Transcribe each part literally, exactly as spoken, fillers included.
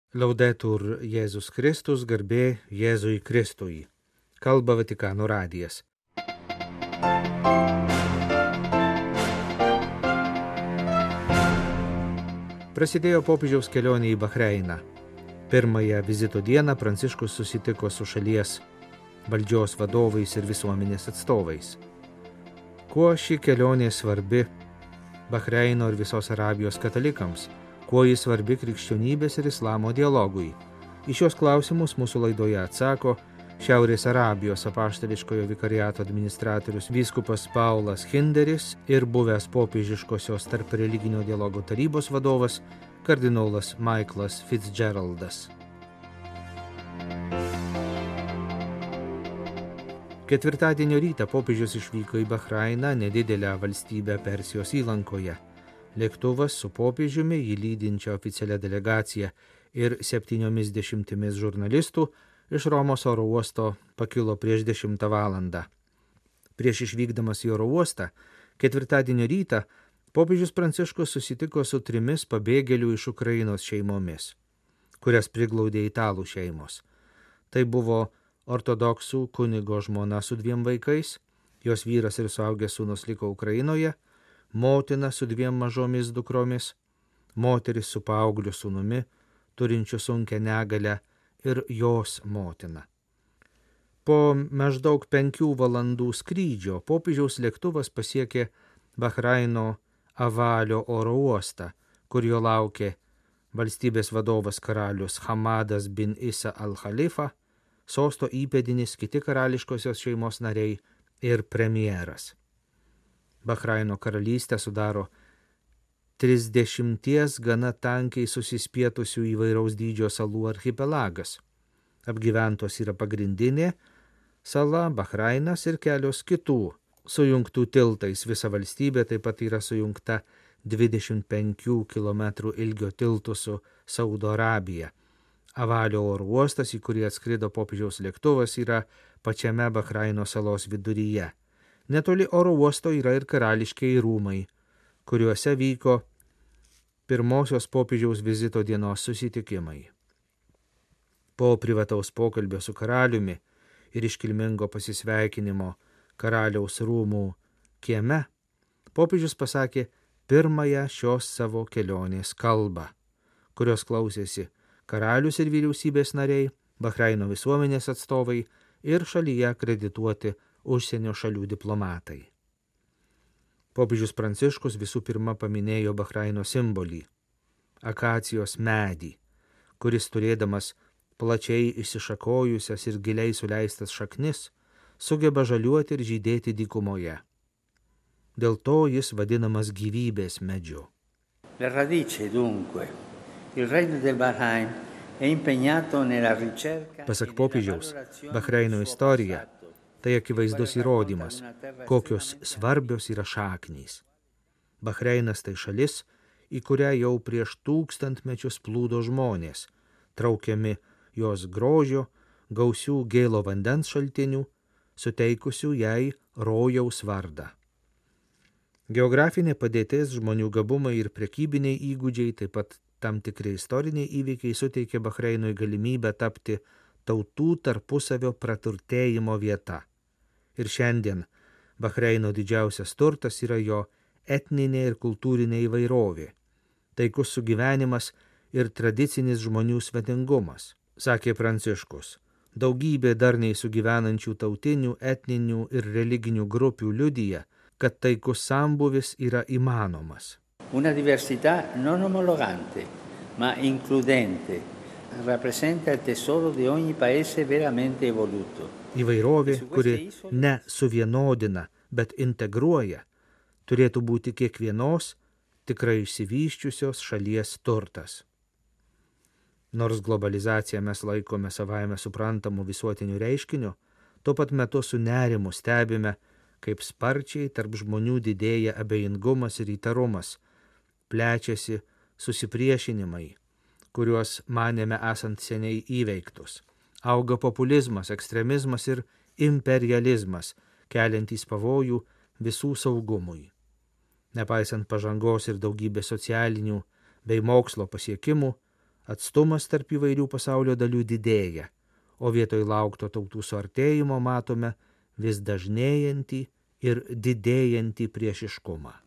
Laudetur Jėzus Kristus, garbė Jėzui Kristui. Kalba Vatikano radijas. Prasidėjo popiežiaus kelionė į Bahreiną. Pirmąją vizito dieną Pranciškus susitiko su šalies valdžios vadovais ir visuomenės atstovais. Kuo ši kelionė svarbi Bahreino ir visos Arabijos katalikams? Kuo jis svarbi krikščionybės ir islamo dialogui? Į šios klausimus mūsų laidoje atsako Šiaurės Arabijos apaštališkojo vikariato administratorius vyskupas Paulas Hinderis ir buvęs popiežiškosios tarp religinio dialogo tarybos vadovas kardinolas Michaelas Fitzgeraldas. Ketvirtadienio rytą popiežius išvyko į Bahreiną, nedidelę valstybę Persijos įlankoje. Lėktuvas su popiežiumi, jį lydinčia oficialia delegacija ir septyniomis dešimtimis žurnalistų iš Romos oro uosto pakilo prieš dešimtą valandą. Prieš išvykdamas į oro uostą, ketvirtadienio rytą, popiežius Pranciškus susitiko su trimis pabėgėlių iš Ukrainos šeimomis, kurias priglaudė italų šeimos. Tai buvo ortodoksų kunigo žmona su dviem vaikais, jos vyras ir suaugęs sūnus liko Ukrainoje, motina su dviem mažomis dukromis, moteris su paaugliu sūnumi, turinčiu sunkią negalią, ir jos motina. Po maždaug penkių valandų skrydžio popiežiaus lėktuvas pasiekė Bahreino Avalio oro uostą, kur jo laukė valstybės vadovas karalius Hamadas bin Isa al-Khalifa, sosto įpėdinis, kiti karališkosios šeimos nariai ir premjeras. Bahreino karalystę sudaro trisdešimties gana tankiai susispietusių įvairaus dydžio salų archipelagas. Apgyventos yra pagrindinė sala Bahreinas ir kelios kitų. Sujungtų tiltais visa valstybė taip pat yra sujungta dvidešimt penkių kilometrų ilgio tiltų su Saudo Arabija. Avalio oro uostas, į kurį atskrido popiežiaus lėktuvas, yra pačiame Bahreino salos viduryje. Netoli oro uosto yra ir karališkiai rūmai, kuriuose vyko pirmosios popiežiaus vizito dienos susitikimai. Po privataus pokalbio su karaliumi ir iškilmingo pasisveikinimo karaliaus rūmų kieme, popiežius pasakė pirmąją šios savo kelionės kalbą, kurios klausėsi karalius ir vyriausybės nariai, Bahreino visuomenės atstovai ir šalyje akredituoti užsienio šalių diplomatai. Popiežius Pranciškus visų pirma paminėjo Bahreino simbolį – akacijos medį, kuris turėdamas plačiai išsišakojusias ir giliai suleistas šaknis, sugeba žaliuoti ir žydėti dykumoje. Dėl to jis vadinamas gyvybės medžiu. La radice dunque, il regno del Bahrain è impegnato nella ricerca. Pasak popiežiaus, Bahreino istorija tai akivaizdus įrodymas, kokios svarbios yra šaknys. Bahreinas tai šalis, į kurią jau prieš tūkstantmečius plūdo žmonės, traukiami jos grožio, gausių gėlo vandens šaltinių, suteikusių jai rojaus vardą. Geografinė padėtis, žmonių gabumai ir prekybiniai įgūdžiai, taip pat tam tikri istoriniai įvykiai suteikė Bahreinui galimybę tapti tautų tarpusavio praturtėjimo vieta. Ir šiandien Bahreino didžiausias turtas yra jo etninė ir kultūrinė įvairovė, taikus sugyvenimas ir tradicinis žmonių svetingumas, sakė Pranciškus. Daugybė darniai sugyvenančių tautinių, etninių ir religinių grupių liudija, kad taikus sambūvis yra įmanomas. Una diversità non omologante, ma includente, rappresenta il tesoro di ogni paese veramente evoluto. Įvairovė, kuri ne suvienodina, bet integruoja, turėtų būti kiekvienos tikrai išsivyščiusios šalies turtas. Nors globalizaciją mes laikome savaime suprantamu visuotiniu reiškiniu, tuo pat metu su nerimu stebime, kaip sparčiai tarp žmonių didėja abejingumas ir įtarumas, plečiasi susipriešinimai, kuriuos manėme esant seniai įveiktus. Auga populizmas, ekstremizmas ir imperializmas, keliantys pavojų visų saugumui. Nepaisant pažangos ir daugybės socialinių bei mokslo pasiekimų, Atstumas tarp įvairių pasaulio dalių didėja, o vietoj laukto tautų suartėjimo matome vis dažnėjantį ir didėjantį priešiškumą.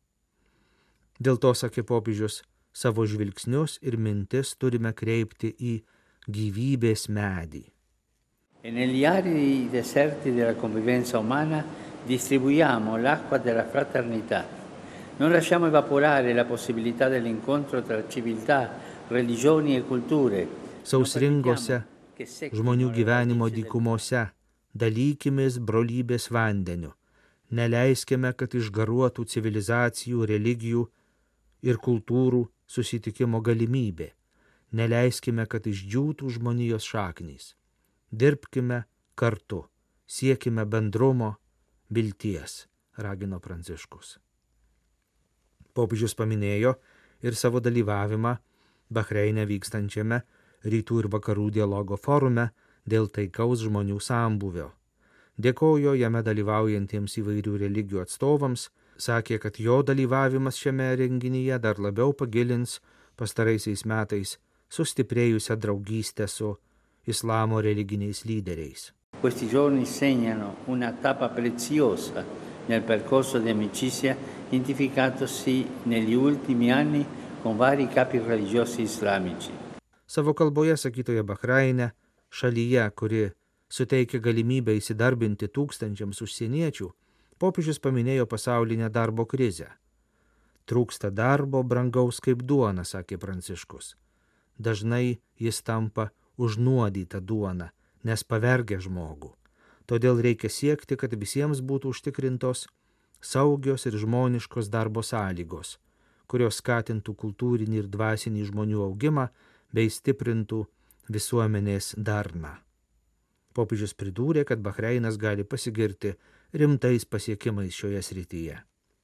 Dėl to, sakė popiežius, savo žvilgsnius ir mintis turime kreipti į gyvybės medį. E negli aridi deserti della convivenza umana distribuiamo l'acqua della fraternità. Non lasciamo evaporare la possibilità dell'incontro tra civiltà, religioni e culture. Sausringose žmonių gyvenimo dykumose dalykimės brolybės vandeniu. Neleiskime, kad išgaruotų civilizacijų, religijų ir kultūrų susitikimo galimybė. Neleiskime, kad išdžiūtų žmonijos šaknys. Dirbkime kartu, siekime bendrumo, vilties, ragino Pranciškus. Popiežius paminėjo ir savo dalyvavimą Bahreine vykstančiame rytų ir vakarų dialogo forume dėl taikaus žmonių sambūvio. Dėkojo jame dalyvaujantiems įvairių religijų atstovams, sakė, kad jo dalyvavimas šiame renginyje dar labiau pagilins pastaraisiais metais sustiprėjusią draugystę su islamo religiniais lyderiais. Questi giorni segnano una tappa preziosa nel percorso di amicizia identificatosi negli ultimi anni con vari capi religiosi islamici. Savo kalboje sakytoje Bahraine, šalyje, kuri suteikia galimybę įsidarbinti tūkstančiams užsieniečių, popiežius paminėjo pasaulinę darbo krizę. Trūksta darbo brangaus kaip duona, sakė Pranciškus. Dažnai jis tampa užnuodyta duona, nes pavergia žmogų. Todėl reikia siekti, kad visiems būtų užtikrintos saugios ir žmoniškos darbo sąlygos, kurios skatintų kultūrinį ir dvasinį žmonių augimą bei stiprintų visuomenės darną. Popiežius pridūrė, kad Bahreinas gali pasigirti rimtais pasiekimais šioje srityje.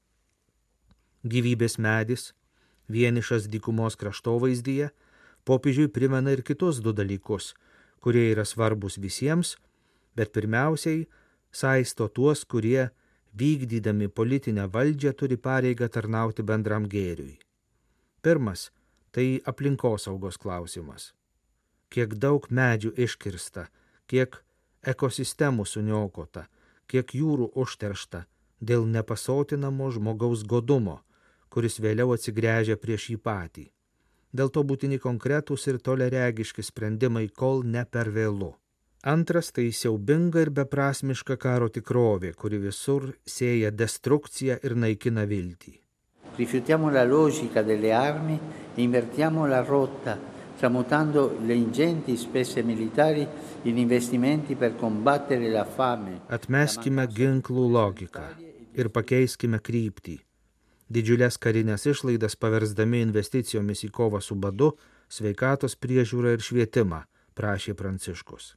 Gyvybės medis, vienišas dykumos kraštovaizdyje, popiežiui primena ir kitus du dalykus, kurie yra svarbus visiems, bet pirmiausiai saisto tuos, kurie, vykdydami politinę valdžią, turi pareigą tarnauti bendram gėriui. Pirmas – tai aplinkosaugos klausimas. Kiek daug medžių iškirsta, kiek ekosistemų suniokota, kiek jūrų užteršta dėl nepasotinamo žmogaus godumo, kuris vėliau atsigręžia prieš jį patį. Dėl to būtini konkretūs ir toliaregiški sprendimai, kol ne per vėlu. Antras – tai siaubinga ir beprasmiška karo tikrovė, kuri visur sėja destrukciją ir naikina viltį. Rifiutiamo la logica delle armi e invertiamo la rotta, tramutando le ingenti spese militari in investimenti per combattere la fame. Atmeskime ginklų logiką ir pakeiskime kryptį. Didžiulės karinės išlaidas paversdami investicijomis į kovą su badu, sveikatos priežiūrą ir švietimą, prašė Pranciškus.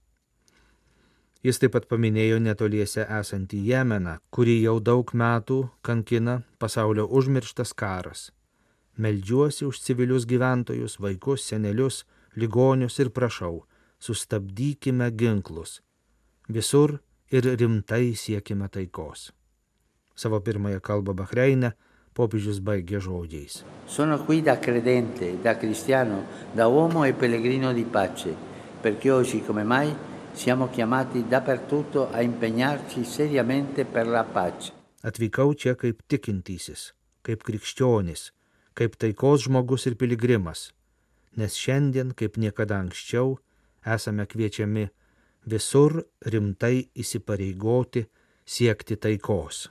Jis taip pat paminėjo netoliese esantį Jemeną, kurį jau daug metų kankina pasaulio užmirštas karas. Meldžiuosi už civilius gyventojus, vaikus, senelius, ligonius ir prašau, sustabdykime ginklus. Visur ir rimtai siekime taikos. Savo pirmąją kalbą Bahreine popiežius baigė žodžiais. Sono qui da credente, da cristiano, da uomo e pellegrino di pace, perché oggi come mai siamo chiamati dappertutto a impegnarci seriamente per la pace. Atvykau čia kaip tikintysis, kaip krikščionis, kaip taikos žmogus ir piligrimas, nes šiandien, kaip niekada anksčiau, esame kviečiami visur rimtai įsipareigoti siekti taikos.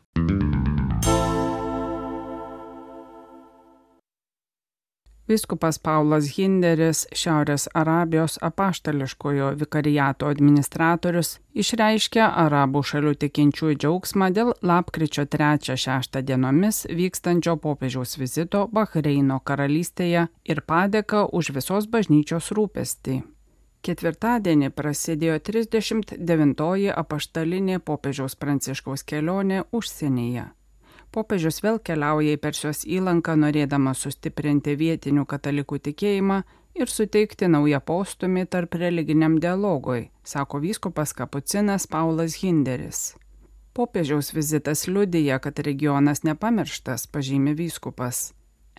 Vyskupas Paulas Hinderis, Šiaurės Arabijos apaštališkojo vikariato administratorius, išreiškė arabų šalių tikinčiųjų džiaugsmą dėl lapkričio trečią šeštą dienomis vykstančio popiežiaus vizito Bahreino karalystėje ir padėką už visos bažnyčios rūpestį. Ketvirtadienį prasidėjo trisdešimt devintoji apaštalinė popiežiaus Pranciškaus kelionė užsienyje. Popiežius vėl keliauja į Persijos įlanką, norėdamas sustiprinti vietinių katalikų tikėjimą ir suteikti naują postūmį tarp religiniam dialogui, sako vyskupas kapucinas Paulas Hinderis. Popiežiaus vizitas liudija, kad regionas nepamirštas, pažymi vyskupas.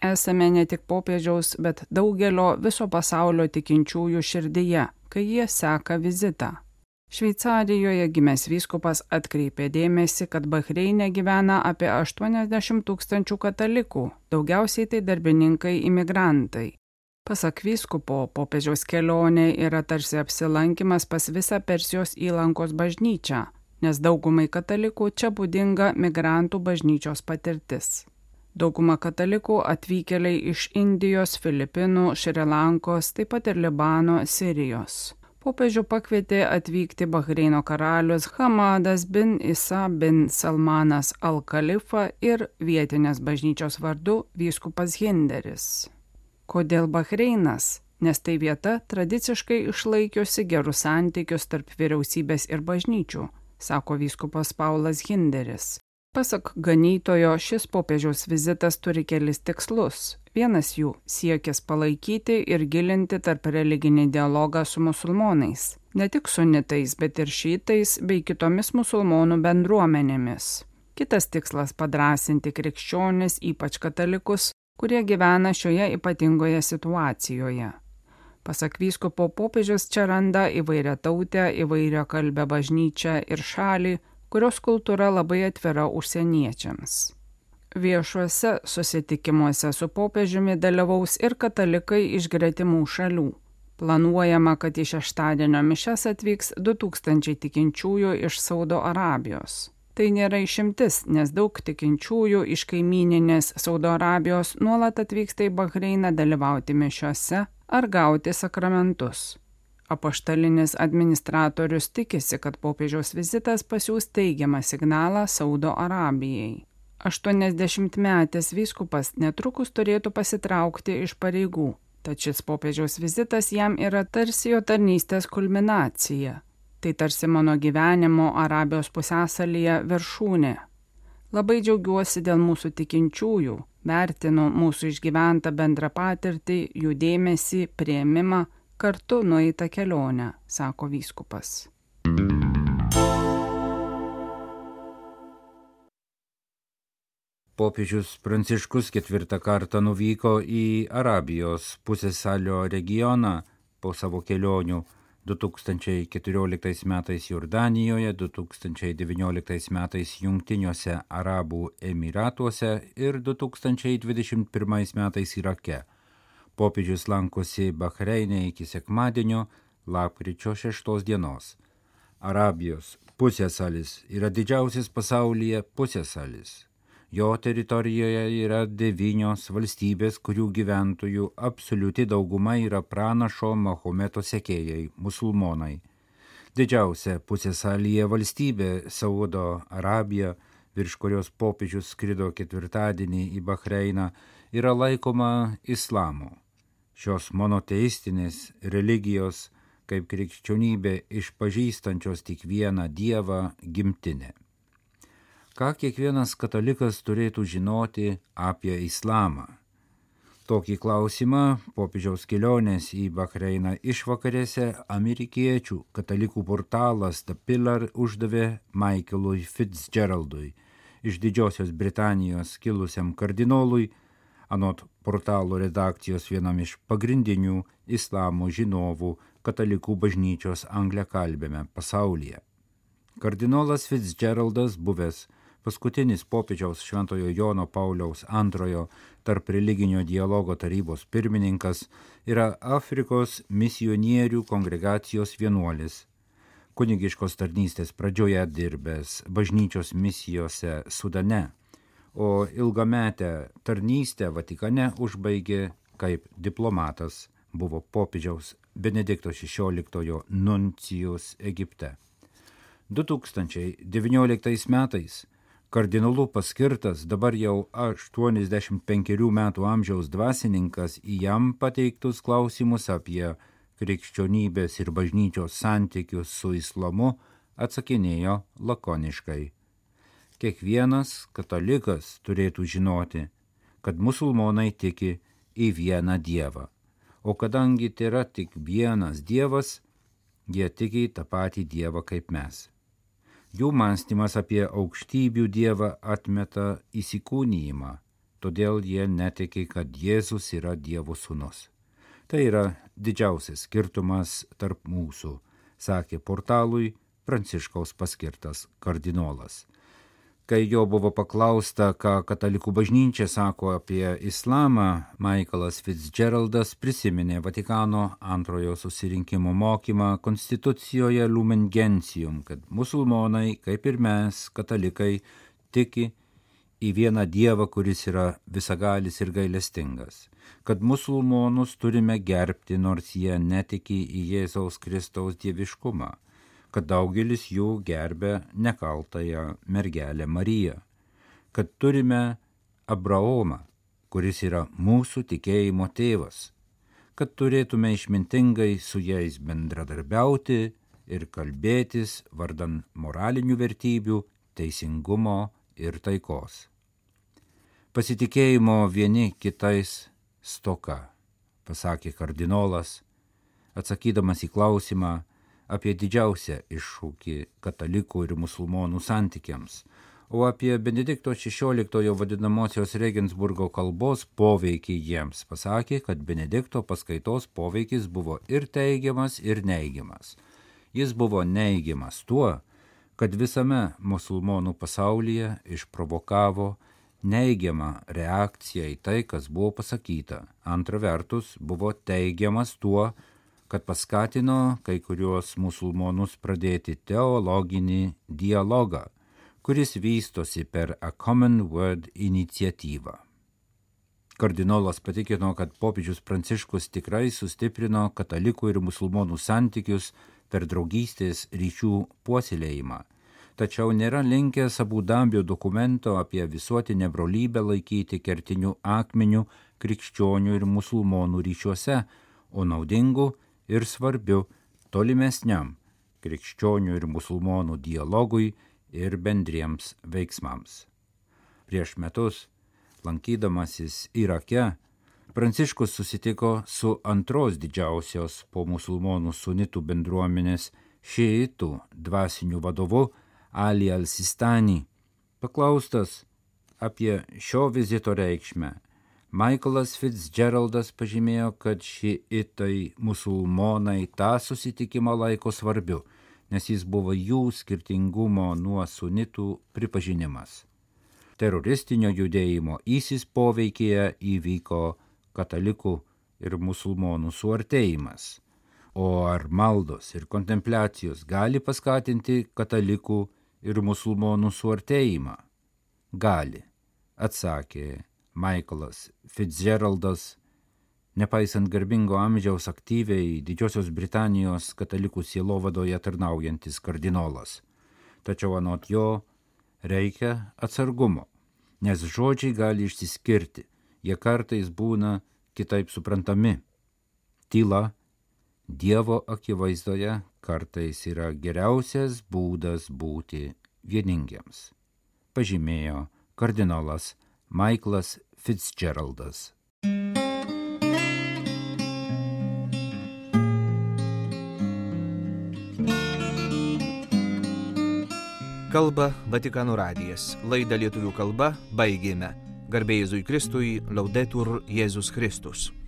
esame ne tik popiežiaus, bet daugelio viso pasaulio tikinčiųjų širdyje, kai jie seka vizitą. Šveicarijoje gimęs vyskupas atkreipė dėmesį, kad Bahreine gyvena apie aštuoniasdešimt tūkstančių katalikų, daugiausiai tai darbininkai imigrantai. Pasak vyskupo, popiežiaus kelionė yra tarsi apsilankimas pas visą Persijos įlankos bažnyčią, nes daugumai katalikų čia būdinga migrantų bažnyčios patirtis. Dauguma katalikų atvykėliai iš Indijos, Filipinų, Šri Lankos, taip pat ir Libano, Sirijos. Popiežių pakvietė atvykti Bahreino karalius Hamadas bin Isa bin Salmanas al-Khalifa ir vietinės bažnyčios vardu vyskupas Hinderis. Kodėl Bahreinas? Nes tai vieta tradiciškai išlaikiusi gerus santykius tarp vyriausybės ir bažnyčių, sako vyskupas Paulas Hinderis. Pasak ganytojo, šis popiežiaus vizitas turi kelis tikslus. Vienas jų siekis palaikyti ir gilinti tarp religinį dialogą su musulmonais. Ne tik sunitais, bet ir šytais bei kitomis musulmonų bendruomenėmis. Kitas tikslas padrąsinti krikščionis, ypač katalikus, kurie gyvena šioje ypatingoje situacijoje. Pasak vyskupo, popiežius čia randa įvairiatautę, įvairiakalbę bažnyčią ir šalį, kurios kultūra labai atvira užsieniečiams. Viešuose susitikimuose su popiežiumi dalyvaus ir katalikai iš gretimų šalių. Planuojama, kad į šeštadienio mišias atvyks du tūkstančiai tikinčiųjų iš Saudo Arabijos. Tai nėra išimtis, nes daug tikinčiųjų iš kaimyninės Saudo Arabijos nuolat atvyksta į Bahreiną dalyvauti mišiose ar gauti sakramentus. Apaštalinis administratorius tikisi, kad popiežiaus vizitas pasiūs teigiamą signalą Saudo Arabijai. aštuoniasdešimtmetis vyskupas netrukus turėtų pasitraukti iš pareigų, tad šis popiežiaus vizitas jam yra tarsi jo tarnystės kulminacija. Tai tarsi mano gyvenimo Arabijos pusiasalyje viršūnė. Labai džiaugiuosi dėl mūsų tikinčiųjų, vertinu mūsų išgyventą bendrą patirtį, jų dėmesį, priėmimą, kartu nueitą kelionę, sako vyskupas. Popiežius Pranciškus ketvirtą kartą nuvyko į Arabijos pusiasalio regioną po savo kelionių du tūkstančiai keturioliktais metais Jordanijoje, du tūkstančiai devynioliktais metais Jungtiniuose Arabų Emyratuose ir du tūkstančiai dvidešimt pirmais metais Irake. Popiežius lankosi Bahreine iki sekmadienio, lapkričio šeštos dienos. Arabijos pusiasalis yra didžiausias pasaulyje pusiasalis. Jo teritorijoje yra devynios valstybės, kurių gyventojų absoliuti dauguma yra pranašo Mahometo sekėjai, musulmonai. Didžiausia pusiasalyje valstybė Saudo Arabija, virš kurios popiežius skrido ketvirtadienį į Bahreiną, yra laikoma islamu. Šios monoteistinės religijos, kaip krikščionybė išpažįstančios tik vieną dievą, gimtinė. Ką kiekvienas katalikas turėtų žinoti apie islamą? Tokį klausimą popiežiaus kelionės į Bahreiną išvakarėse amerikiečių katalikų portalas The Pillar uždavė Michaelui Fitzgeraldui, iš Didžiosios Britanijos kilusiam kardinolui, anot portalo redakcijos vienam iš pagrindinių islamo žinovų katalikų bažnyčios angliakalbiame pasaulyje. Kardinolas Fitzgeraldas, buvęs paskutinis popiežiaus Šventojo Jono Pauliaus antrojo tarp religinio dialogo tarybos pirmininkas, yra Afrikos misionierių kongregacijos vienuolis, kunigiškos tarnystės pradžioje dirbęs bažnyčios misijose Sudane, o ilgametę tarnystę Vatikane užbaigė kaip diplomatas, buvo popiežiaus Benedikto šešioliktojo nuncijus Egipte. du tūkstančiai devynioliktais metais kardinolu paskirtas dabar jau aštuoniasdešimt penkerių metų amžiaus dvasininkas į jam pateiktus klausimus apie krikščionybės ir bažnyčios santykius su islamu atsakinėjo lakoniškai. Kiekvienas katalikas turėtų žinoti, kad musulmonai tiki į vieną dievą, o kadangi tai yra tik vienas dievas, jie tiki tą patį dievą kaip mes. Jų mąstymas apie aukštybių dievą atmeta įsikūnijimą, todėl jie netiki, kad Jėzus yra Dievo sūnus. Tai yra didžiausias skirtumas tarp mūsų, sakė portalui Pranciškaus paskirtas kardinolas. Kai jo buvo paklausta, ką katalikų bažnyčia sako apie islamą, Michaelas Fitzgeraldas prisiminė Vatikano antrojo susirinkimo mokymą konstitucijoje Lumen Gentium, kad musulmonai, kaip ir mes, katalikai, tiki į vieną Dievą, kuris yra visagalis ir gailestingas, kad musulmonus turime gerbti, nors jie netiki į Jėzaus Kristaus dieviškumą, kad daugelis jų gerbė nekaltąją mergelę Mariją, kad turime Abraomą, kuris yra mūsų tikėjimo tėvas, kad turėtume išmintingai su jais bendradarbiauti ir kalbėtis vardan moralinių vertybių, teisingumo ir taikos. Pasitikėjimo vieni kitais stoka, pasakė kardinolas, atsakydamas į klausimą apie didžiausią iššūkį katalikų ir musulmonų santykiams, o apie Benedikto šešioliktojo vadinamosios Regensburgo kalbos poveikį jiems pasakė, kad Benedikto paskaitos poveikis buvo ir teigiamas, ir neigiamas. Jis buvo neigiamas tuo, kad visame musulmonų pasaulyje išprovokavo neigiamą reakciją į tai, kas buvo pasakyta. Antra vertus, buvo teigiamas tuo, kad paskatino kai kuriuos musulmonus pradėti teologinį dialogą, kuris vystosi per A Common Word iniciatyvą. Kardinolas patikino, kad popiežius Pranciškus tikrai sustiprino katalikų ir musulmonų santykius per draugystės ryšių puoselėjimą, tačiau nėra linkęs Abu Dabio dokumento apie visuotinę brolybę laikyti kertiniu akmeniu krikščionių ir musulmonų ryšiuose, o naudingu ir svarbiu tolimesniam krikščionių ir musulmonų dialogui ir bendriems veiksmams. Prieš metus, lankydamasis Irake, Pranciškus susitiko su antros didžiausios po musulmonų sunitų bendruomenės šiitų dvasiniu vadovu Ali al-Sistani. Paklaustas apie šio vizito reikšmę, Michaelas Fitzgeraldas pažymėjo, kad šiitai musulmonai tą susitikimą laiko svarbiu, nes jis buvo jų skirtingumo nuo sunitų pripažinimas. Teroristinio judėjimo ISIS poveikyje įvyko katalikų ir musulmonų suartėjimas. O ar maldos ir kontempliacijos gali paskatinti katalikų ir musulmonų suartėjimą? Gali, atsakė Michaelas Fitzgeraldas, nepaisant garbingo amžiaus aktyviai Didžiosios Britanijos katalikų sielovadoje tarnaujantis kardinolas. Tačiau anot jo reikia atsargumo, nes žodžiai gali išsiskirti, jie kartais būna kitaip suprantami. Tyla Dievo akivaizdoje kartais yra geriausias būdas būti vieningiems, pažymėjo kardinolas Michaelas Fitzgeraldas. Kalba Vatikano radijas. Laidą lietuvių kalba baigėme. Garbė Jėzui Kristui, Laudetur Jėzus Kristus.